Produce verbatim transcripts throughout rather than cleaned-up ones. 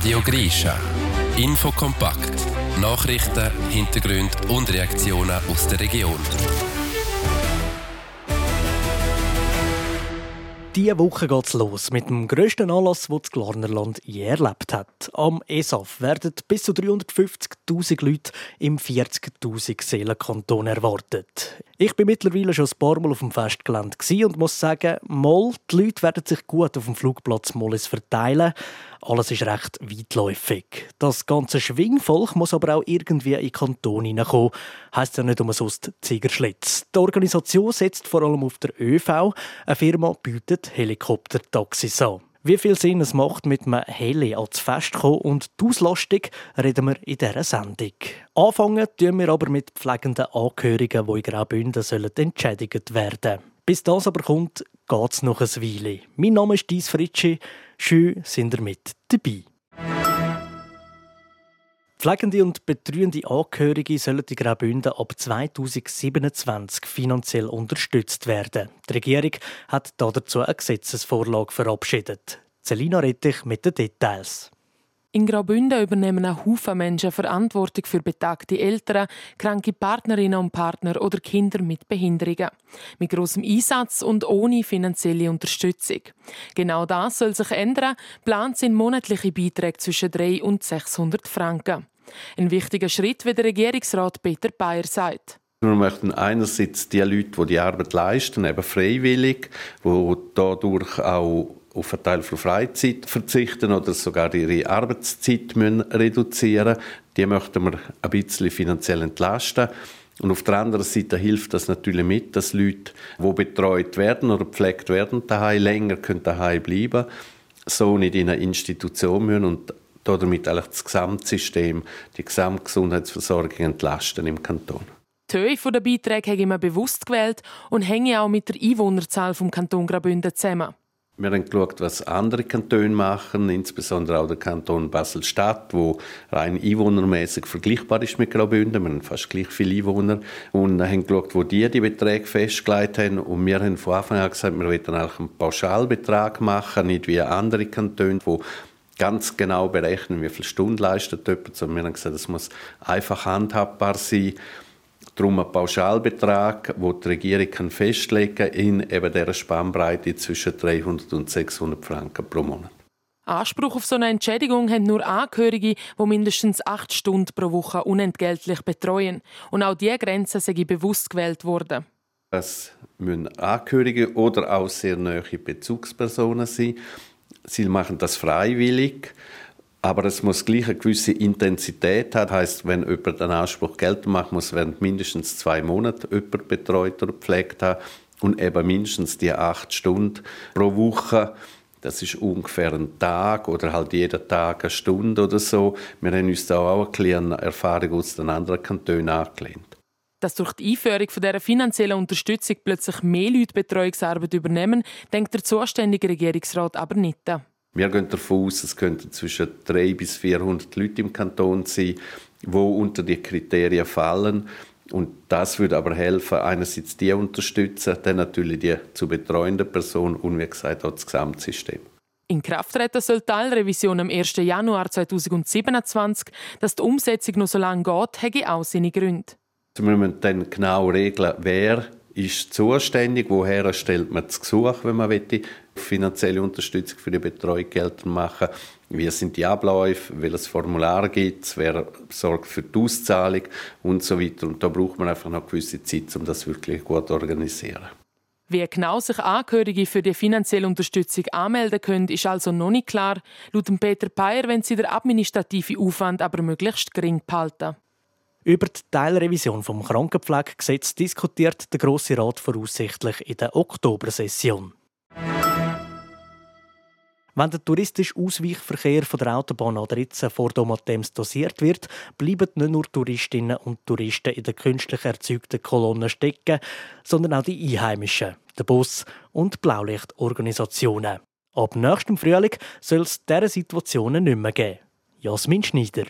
Radio Grischa. Infokompakt. Nachrichten, Hintergründe und Reaktionen aus der Region. Diese Woche geht's los mit dem grössten Anlass, den das Glarnerland je erlebt hat. Am E S A F werden bis zu dreihundertfünfzigtausend Leute im vierzigtausend Seelenkanton erwartet. Ich bin mittlerweile schon ein paar Mal auf dem Festgelände und muss sagen, mal, die Leute werden sich gut auf dem Flugplatz Mollis verteilen. Alles ist recht weitläufig. Das ganze Schwingvolk muss aber auch irgendwie in den Kanton hineinkommen. Heisst ja nicht umsonst Ziegerschlitz. Die Organisation setzt vor allem auf der ÖV. Eine Firma bietet Helikoptertaxis an. Wie viel Sinn es macht, mit einem Heli ans Fest zu kommen und die Auslastung, reden wir in dieser Sendung. Anfangen tun wir aber mit pflegenden Angehörigen, die in Graubünden sollen entschädigt werden. Bis das aber kommt, geht es noch ein Weile. Mein Name ist Dies Fritschi. Schön sind ihr mit dabei. Pflegende und betreuende Angehörige sollen in Graubünden ab zweitausendsiebenundzwanzig finanziell unterstützt werden. Die Regierung hat dazu eine Gesetzesvorlage verabschiedet. Selina Rettich mit den Details. In Graubünden übernehmen ein Haufen Menschen Verantwortung für betagte Eltern, kranke Partnerinnen und Partner oder Kinder mit Behinderungen. Mit grossem Einsatz und ohne finanzielle Unterstützung. Genau das soll sich ändern. Geplant sind monatliche Beiträge zwischen dreihundert und sechshundert Franken. Ein wichtiger Schritt, wie der Regierungsrat Peter Bayer sagt. Wir möchten einerseits die Leute, die die Arbeit leisten, eben freiwillig, die dadurch auch auf einen Teil von Freizeit verzichten oder sogar ihre Arbeitszeit müssen reduzieren müssen. Die möchten wir ein bisschen finanziell entlasten. Und auf der anderen Seite hilft das natürlich mit, dass Leute, die betreut werden oder gepflegt werden, daheim länger daheim bleiben können, so nicht in eine Institution müssen und damit eigentlich das Gesamtsystem, die Gesamtgesundheitsversorgung entlasten im Kanton. Die Höhe der Beiträge habe ich bewusst gewählt und hänge auch mit der Einwohnerzahl des Kantons Graubünden zusammen. Wir haben geschaut, was andere Kantone machen, insbesondere auch der Kanton Basel-Stadt, der rein einwohnermäßig vergleichbar ist mit Graubünden. Wir haben fast gleich viele Einwohner. Und haben geschaut, wo die die Beträge festgelegt haben. Und wir haben von Anfang an gesagt, wir wollen eigentlich einen Pauschalbetrag machen, nicht wie andere Kantone, die ganz genau berechnen, wie viele Stunden leistet jemand. Und wir haben gesagt, es muss einfach handhabbar sein. Darum ein Pauschalbetrag, den die Regierung festlegen kann, in eben dieser Spannbreite zwischen dreihundert und sechshundert Franken pro Monat. Anspruch auf so eine Entschädigung haben nur Angehörige, die mindestens acht Stunden pro Woche unentgeltlich betreuen. Und auch diese Grenze sei bewusst gewählt worden. Das müssen Angehörige oder auch sehr nahe Bezugspersonen sein. Sie machen das freiwillig. Aber es muss gleich eine gewisse Intensität haben. Das heisst, wenn jemand einen Anspruch geltend macht, muss während mindestens zwei Monaten jemand betreut oder gepflegt haben. Und eben mindestens die acht Stunden pro Woche. Das ist ungefähr ein Tag oder halt jeden Tag eine Stunde oder so. Wir haben uns da auch eine kleine Erfahrung aus den anderen Kantonen angelehnt. Dass durch die Einführung von dieser finanziellen Unterstützung plötzlich mehr Leute Betreuungsarbeit übernehmen, denkt der zuständige Regierungsrat aber nicht. Wir gehen davon aus, es könnten zwischen dreihundert bis vierhundert Leute im Kanton sein, die unter die Kriterien fallen. Und das würde aber helfen, einerseits die unterstützen, dann natürlich die zu betreuende Person und wie gesagt auch das Gesamtsystem. In Kraft treten soll die Teilrevision am ersten Januar zweitausendsiebenundzwanzig. Dass die Umsetzung noch so lange geht, hat auch seine Gründe. Also wir müssen dann genau regeln, wer ist zuständig, woher stellt man das Gesuch, wenn man finanzielle Unterstützung für die Betreuung geltend machen will. Wie sind die Abläufe, welches Formular gibt es, wer sorgt für die Auszahlung und so weiter. Und da braucht man einfach noch eine gewisse Zeit, um das wirklich gut zu organisieren. Wie genau sich Angehörige für die finanzielle Unterstützung anmelden können, ist also noch nicht klar. Laut Peter Bayer wollen sie den administrativen Aufwand aber möglichst gering behalten. Über die Teilrevision vom Krankenpflegegesetz diskutiert der Grosse Rat voraussichtlich in der Oktobersession. Wenn der touristische Ausweichverkehr von der Autobahn A dreizehn vor Domatems dosiert wird, bleiben nicht nur Touristinnen und Touristen in den künstlich erzeugten Kolonnen stecken, sondern auch die Einheimischen, der Bus und die Blaulichtorganisationen. Ab nächstem Frühling soll es diese Situationen nicht mehr geben. Jasmin Schneider.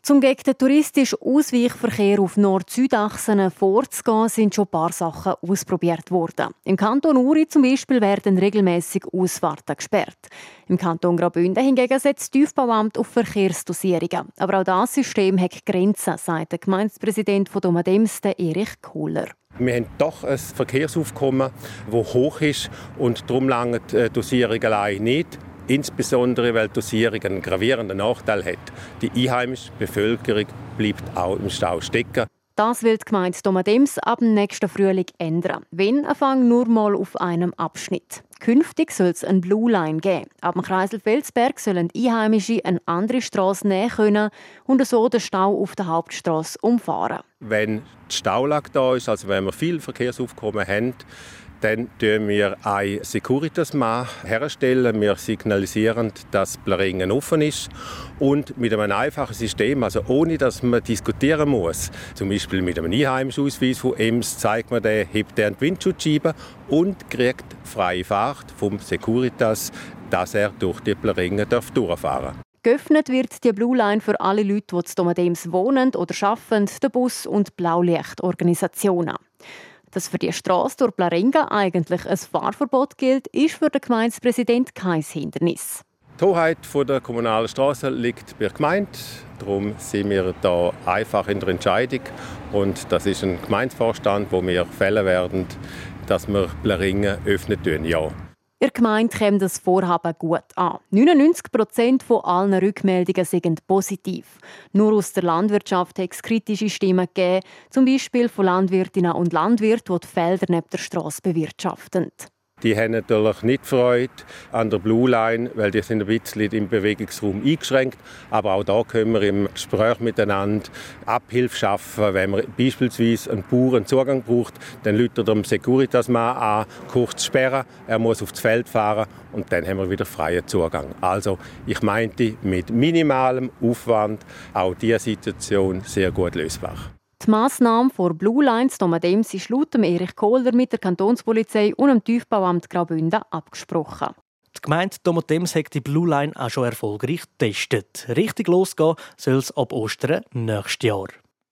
Um gegen den touristischen Ausweichverkehr auf Nord-Süd-Achsen vorzugehen, sind schon ein paar Sachen ausprobiert worden. Im Kanton Uri zum Beispiel werden regelmäßig Ausfahrten gesperrt. Im Kanton Graubünden hingegen setzt das Tiefbauamt auf Verkehrsdosierungen. Aber auch das System hat Grenzen, sagt der Gemeindepräsident von Domadems, Erich Kohler. Wir haben doch ein Verkehrsaufkommen, das hoch ist und darum lange die Dosierung allein nicht. Insbesondere, weil die Dosierung einen gravierenden Nachteil hat. Die einheimische Bevölkerung bleibt auch im Stau stecken. Das will die Gemeinde Domadems ab dem nächsten Frühling ändern. Wenn, Anfang nur mal auf einem Abschnitt. Künftig soll es eine Blue Line geben. Ab dem Kreisel Felsberg sollen Einheimische eine andere Strasse nehmen können und so den Stau auf der Hauptstrasse umfahren. Wenn die Staulage da ist, also wenn wir viel Verkehrsaufkommen haben, dann stellen wir ein Securitas-Mann herstellen. Wir signalisieren, dass Blaringen offen ist. Und mit einem einfachen System, also ohne dass man diskutieren muss, zum Beispiel mit einem einheimischen Ausweis von E M S, zeigt man den, hebt er die Windschutzscheibe und kriegt freie Fahrt vom Securitas, dass er durch die Blaringen durchfahren darf. Geöffnet wird die Blue Line für alle Leute, die in Domadems wohnen oder arbeiten, den Bus- und Blaulichtorganisationen. Dass für die Strasse durch Blaringen eigentlich ein Fahrverbot gilt, ist für den Gemeindepräsidenten kein Hindernis. Die Hoheit der kommunalen Strasse liegt bei der Gemeinde. Darum sind wir da einfach in der Entscheidung. Und das ist ein Gemeindevorstand, wo wir fällen werden, dass wir Blaringen öffnen tun, ja. In der Gemeinde kommt das Vorhaben gut an. neunundneunzig Prozent von allen Rückmeldungen sind positiv. Nur aus der Landwirtschaft hat es kritische Stimmen gegeben, zum Beispiel von Landwirtinnen und Landwirten, die die Felder neben der Strasse bewirtschaften. Die haben natürlich nicht Freude an der Blue Line, weil die sind ein bisschen im Bewegungsraum eingeschränkt. Aber auch da können wir im Gespräch miteinander Abhilfe schaffen. Wenn man beispielsweise einen Bauer einen Zugang braucht, dann läutet er dem Securitas-Mann an, kurz sperren, er muss aufs Feld fahren und dann haben wir wieder freien Zugang. Also ich meinte, mit minimalem Aufwand auch diese Situation sehr gut lösbar. Die Massnahme vor Blue Lines Domadems ist laut Erich Kohler mit der Kantonspolizei und dem Tiefbauamt Graubünden abgesprochen. Die Gemeinde Domadems hat die Blue Line auch schon erfolgreich getestet. Richtig losgehen soll es ab Ostern nächstes Jahr.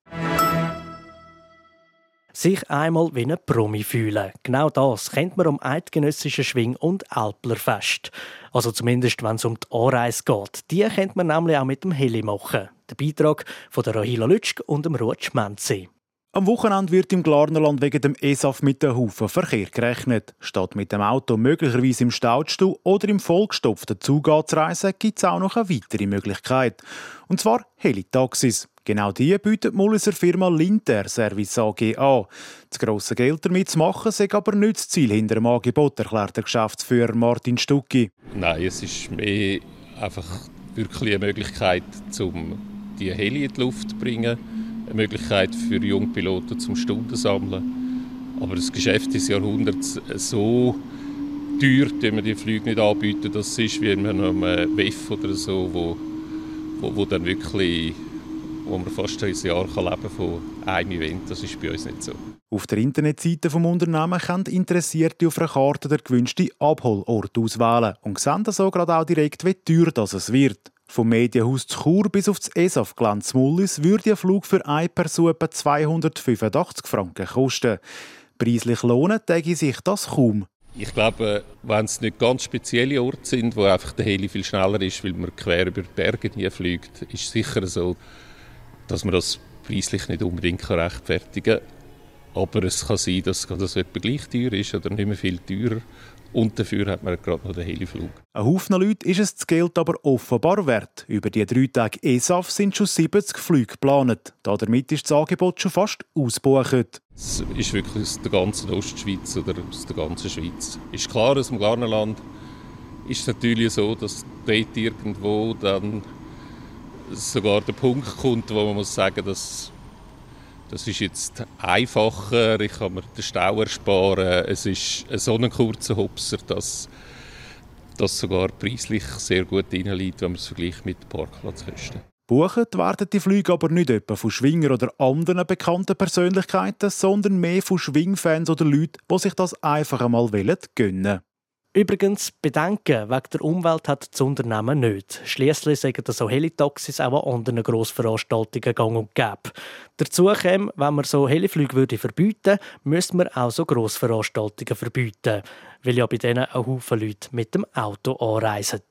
Sich einmal wie ein Promi fühlen. Genau das kennt man am eidgenössischen Schwing- und Alplerfest. Also zumindest, wenn es um die Anreise geht. Die kennt man nämlich auch mit dem Heli machen. Der Beitrag von der Rahila Lütschk und dem Ruud Schmenzi. Am Wochenende wird im Glarnerland wegen dem E S A F mit einem Haufen Verkehr gerechnet. Statt mit dem Auto möglicherweise im Staustuhl oder im vollgestopften Zug anzureisen, gibt es auch noch eine weitere Möglichkeit. Und zwar Helitaxis. Genau die bietet die Mulliser Firma Linter Service A G an. Das grosse Geld damit zu machen, sei aber nicht das Ziel hinter dem Angebot, erklärt der Geschäftsführer Martin Stucki. Nein, es ist mehr einfach wirklich eine Möglichkeit, um die Heli in die Luft zu bringen. Eine Möglichkeit für Jungpiloten zum Stunden sammeln. Aber das Geschäft des Jahrhunderts so teuer, dass man die Flüge nicht anbieten, das ist wie man einem W E F oder so, wo, wo, wo dann wirklich, wo man fast ein Jahr leben kann von einem Event. Das ist bei uns nicht so. Auf der Internetseite des Unternehmens können Interessierte auf einer Karte den gewünschten Abholort auswählen und sehen so gerade auch direkt, wie teuer das es wird. Vom Medienhaus zu Chur bis auf das E S A F-Gelände Mullis würde ein Flug für eine Person etwa zweihundertfünfundachtzig Franken kosten. Preislich lohnen täte sich das kaum. Ich glaube, wenn es nicht ganz spezielle Orte sind, wo einfach der Heli viel schneller ist, weil man quer über die Berge hier fliegt, ist es sicher so, dass man das preislich nicht unbedingt rechtfertigen kann. Aber es kann sein, dass das etwa gleich teuer ist oder nicht mehr viel teurer. Und dafür hat man gerade noch den Heliflug. Ein Haufen Leute ist es das Geld aber offenbar wert. Über die drei Tage E S A F sind schon siebzig Flüge geplant. Damit ist das Angebot schon fast ausgebucht. Es ist wirklich aus der ganzen Ostschweiz oder aus der ganzen Schweiz. Ist klar, aus dem Glarnerland ist es natürlich so, dass dort irgendwo dann sogar der Punkt kommt, wo man muss sagen, dass das ist jetzt einfacher, ich kann mir den Stau ersparen. Es ist so ein kurzer Hopser, dass das sogar preislich sehr gut reinliegt, wenn man es vergleicht mit Parkplatzkosten. Buchen werden die Flüge aber nicht etwa von Schwinger oder anderen bekannten Persönlichkeiten, sondern mehr von Schwingfans oder Leuten, die sich das einfach einmal gönnen wollen. Übrigens, Bedenken wegen der Umwelt hat das Unternehmen nicht. Schliesslich sagen so Helitaxis auch an anderen Grossveranstaltungen gang und gäbe. Dazu käme, wenn man so Heliflüge verbieten würde, müsste man auch so Grossveranstaltungen verbieten, weil ja bei denen ein Haufen Leute mit dem Auto anreisen.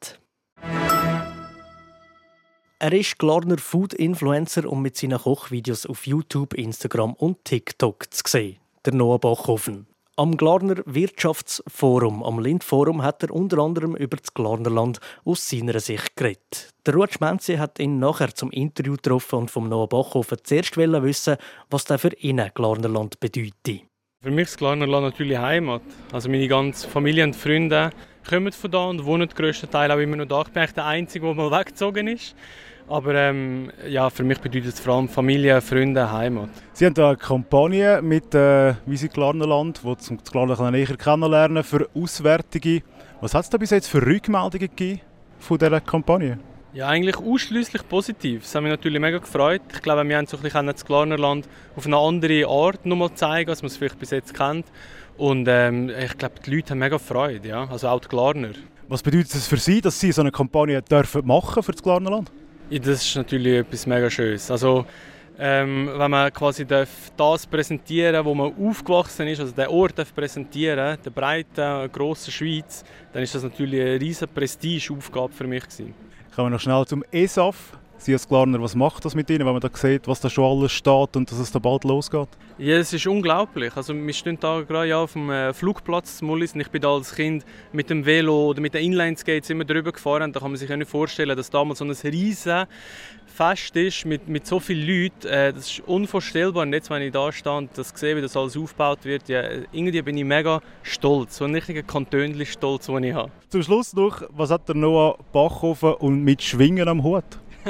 Er ist Glarner Food-Influencer und mit seinen Kochvideos auf YouTube, Instagram und TikTok zu sehen. Der Noah Bachhofen. Am Glarner Wirtschaftsforum, am Lindforum, hat er unter anderem über das Glarnerland aus seiner Sicht geredet. Der Ruud Schmenzi hat ihn nachher zum Interview getroffen und vom Noah Bachhofen zuerst wissen, was das für ihn Glarnerland bedeutet. Für mich ist Glarnerland natürlich Heimat. Also meine ganze Familie und Freunde kommen von da und wohnen den grössten Teil auch immer noch da. Ich bin eigentlich der Einzige, der mal weggezogen ist. Aber ähm, ja, für mich bedeutet es vor allem Familie, Freunde, Heimat. Sie haben eine Kampagne mit äh, Visit Glarnerland, die zum Glarnerland näher kennenlernen für Auswärtige. Was hat es da bis jetzt für Rückmeldungen gegeben von dieser Kampagne? Ja, eigentlich ausschliesslich positiv. Das hat mich natürlich mega gefreut. Ich glaube, wir haben so ein bisschen das Glarnerland auf eine andere Art noch mal zeigen, als man es vielleicht bis jetzt kennt. Und ähm, ich glaube, die Leute haben mega Freude, ja? Also auch die Glarner. Was bedeutet es für Sie, dass Sie so eine Kampagne dürfen machen für das Glarnerland? Ja, das ist natürlich etwas mega Schönes. Also, ähm, wenn man quasi das präsentieren darf, wo man aufgewachsen ist, also den Ort darf präsentieren, der breiten, grossen Schweiz, dann ist das natürlich eine riesige Prestigeaufgabe für mich gewesen. Kommen wir noch schnell zum E S A F. Sie als Glarner, was macht das mit Ihnen, wenn man da sieht, was da schon alles steht und dass es da bald losgeht? Ja, es ist unglaublich. Also wir stehen da gerade auf dem Flugplatz Mullis und ich bin da als Kind mit dem Velo oder mit den Inline-Skates immer drüber gefahren. Da kann man sich ja nicht vorstellen, dass damals so ein riesen Fest ist mit, mit so vielen Leuten. Das ist unvorstellbar. Und jetzt, wenn ich da stehe und das sehe, wie das alles aufgebaut wird, ja, irgendwie bin ich mega stolz. So ein richtiger Kantönli-Stolz, den ich habe. Zum Schluss noch, was hat der Noah Bachhofen und mit Schwingen am Hut?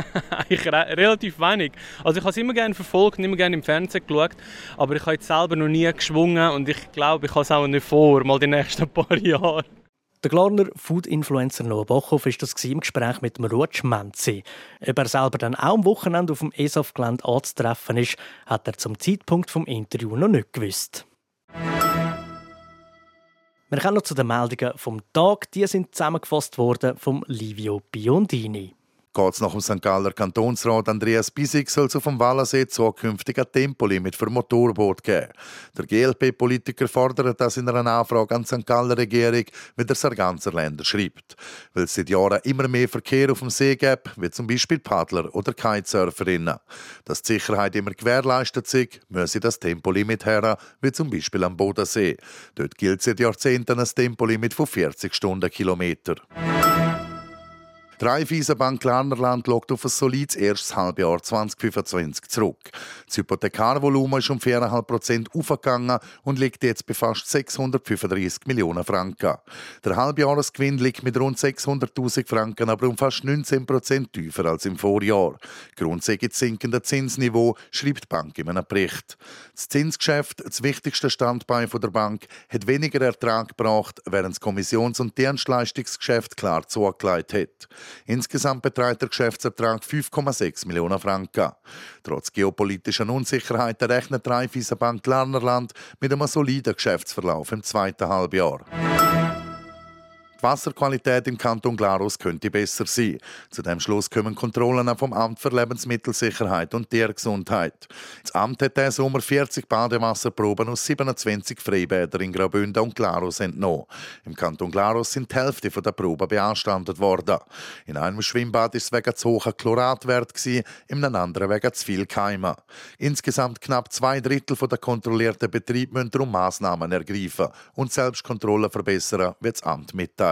Ich re- relativ wenig. Also ich habe es immer gerne verfolgt, immer gerne im Fernsehen geschaut, aber ich habe jetzt selber noch nie geschwungen und ich glaube, ich habe es auch nicht vor, mal die nächsten paar Jahre. Der Glarner Food-Influencer Noah Bachhofen war das im Gespräch mit dem Ruud Schmenzi. Ob er selber dann auch am Wochenende auf dem E S A F-Gelände anzutreffen ist, hat er zum Zeitpunkt des Interviews noch nicht gewusst. Wir kommen noch zu den Meldungen vom Tag. Die sind zusammengefasst worden vom Livio Biondini. Geht's nach dem Sankt Galler Kantonsrat Andreas Bisig, soll es auf dem Wallersee zukünftig ein Tempolimit für Motorboot geben. Der G L P-Politiker fordert das in einer Anfrage an die Sankt Galler Regierung, wie der Sarganser Länder schreibt. Weil es seit Jahren immer mehr Verkehr auf dem See gibt, wie zum Beispiel Paddler oder Kitesurferinnen. Dass die Sicherheit immer gewährleistet ist, müsse das Tempolimit her, wie zum Beispiel am Bodensee. Dort gilt seit Jahrzehnten ein Tempolimit von vierzig Stundenkilometer. Die Raiffeisenbank Glarnerland schaut auf ein solides erstes Halbjahr zwanzig fünfundzwanzig zurück. Das Hypothekarvolumen ist um vier Komma fünf Prozent aufgegangen und liegt jetzt bei fast sechshundertfünfunddreißig Millionen Franken. Der Halbjahresgewinn liegt mit rund sechshunderttausend Franken aber um fast neunzehn Prozent tiefer als im Vorjahr. Grund sei das sinkende Zinsniveau, schreibt die Bank in einem Bericht. Das Zinsgeschäft, das wichtigste Standbein der Bank, hat weniger Ertrag gebracht, während das Kommissions- und Dienstleistungsgeschäft klar zugelegt hat. Insgesamt beträgt der Geschäftsertrag fünf Komma sechs Millionen Franken. Trotz geopolitischer Unsicherheiten rechnet die Raiffeisenbank Glarnerland mit einem soliden Geschäftsverlauf im zweiten Halbjahr. Die Wasserqualität im Kanton Glarus könnte besser sein. Zu diesem Schluss kommen Kontrollen vom Amt für Lebensmittelsicherheit und Tiergesundheit. Das Amt hat diesen Sommer vierzig Badewasserproben aus siebenundzwanzig Freibädern in Graubünden und Glarus entnommen. Im Kanton Glarus sind die Hälfte der Proben beanstandet worden. In einem Schwimmbad war es wegen zu hoher Chloratwert, in einem anderen wegen zu viel Keime. Insgesamt knapp zwei Drittel der kontrollierten Betriebe müssen darum Massnahmen ergreifen und Selbstkontrolle verbessern, wie das Amt mitteilt.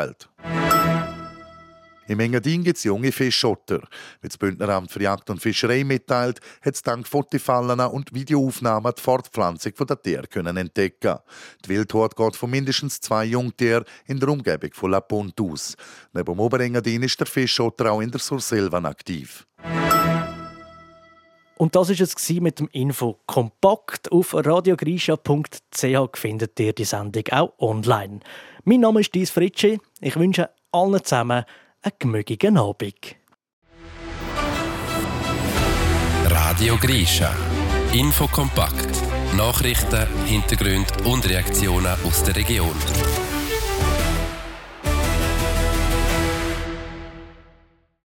Im Engadin gibt es junge Fischotter. Wie das Bündneramt für Jagd und Fischerei mitteilt, hat es dank Fotofallen und Videoaufnahmen die Fortpflanzung der Tiere können entdecken. Die Wildhut geht von mindestens zwei Jungtieren in der Umgebung von La Ponte aus. Neben dem Oberengadin ist der Fischotter auch in der Surselva aktiv. Und das war es mit dem Info kompakt. Auf radiogrisha punkt c h findet ihr die Sendung auch online. Mein Name ist Dies Fritschi. Ich wünsche allen zusammen einen gemütlichen Abend. Radio Grisha. Info kompakt. Nachrichten, Hintergründe und Reaktionen aus der Region.